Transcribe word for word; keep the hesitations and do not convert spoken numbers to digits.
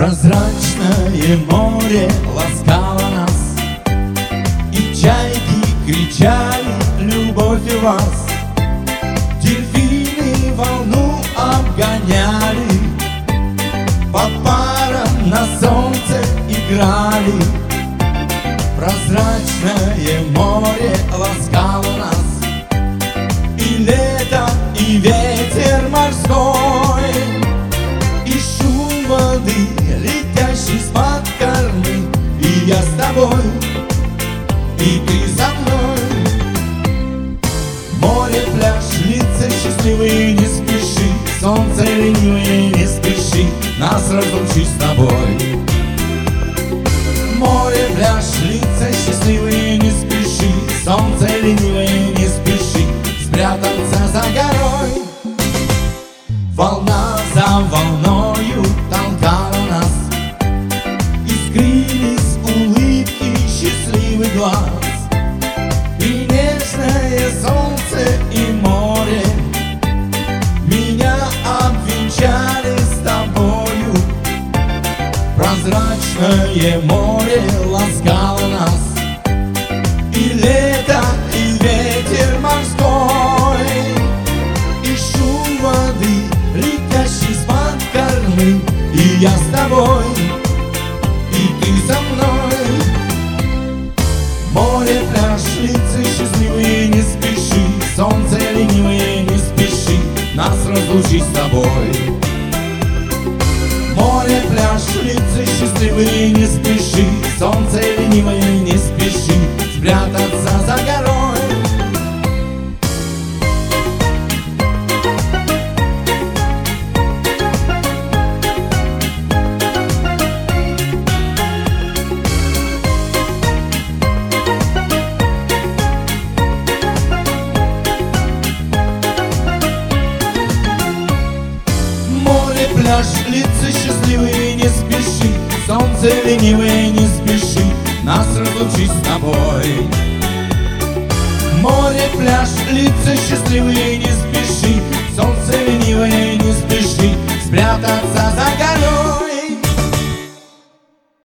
Прозрачное море ласкало нас, и чайки кричали любовь у вас. Дельфины волну обгоняли, под паром на солнце играли. Прозрачное море ласкало нас, и лето, и ветер морской, и шум воды, летящий с-под кормы. И я с тобой, и ты со мной. Море, пляж, лица счастливые, не спеши. Солнце ленивое, не спеши нас разлучить с тобой. Море, пляж, лица счастливые, не спеши. Солнце ленивое, не спеши спрятаться за горой. Волна за волною толкала нас, искрились улыбки счастливый глаз. И нежное солнце, и море меня обвенчали с тобою. Прозрачное море ласкало нас, и лето, и ветер морской, и шум воды, летящий с-под кормы. И я с тобой, и ты со мной. Море, пляж, лица счастливые, не спеши. Солнце ленивое, не спеши нас разлучить с тобой. Море, пляж, лица счастливые, не спеши. Солнце ленивое, не спеши спрятаться за горой. Пляж, лица счастливые, не спеши. Солнце ленивое, не спеши нас разлучить с тобой. Море, пляж, лица счастливые, не спеши. Солнце ленивое, не спеши спрятаться